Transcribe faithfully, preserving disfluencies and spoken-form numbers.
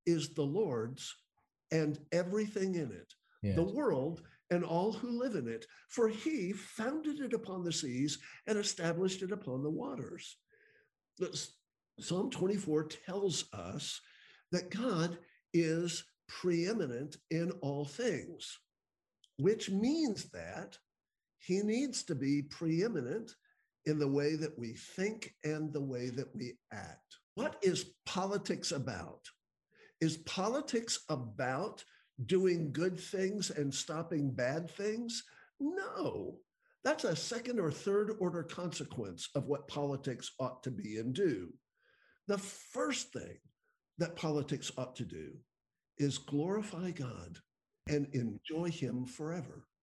is the Lord's and everything in it, the Yes. world and all who live in it, for he founded it upon the seas and established it upon the waters. Psalm twenty-four tells us that God is preeminent in all things, which means that he needs to be preeminent in the way that we think and the way that we act. What is politics about? Is politics about doing good things and stopping bad things? No. That's a second or third order consequence of what politics ought to be and do. The first thing that politics ought to do is glorify God and enjoy him forever.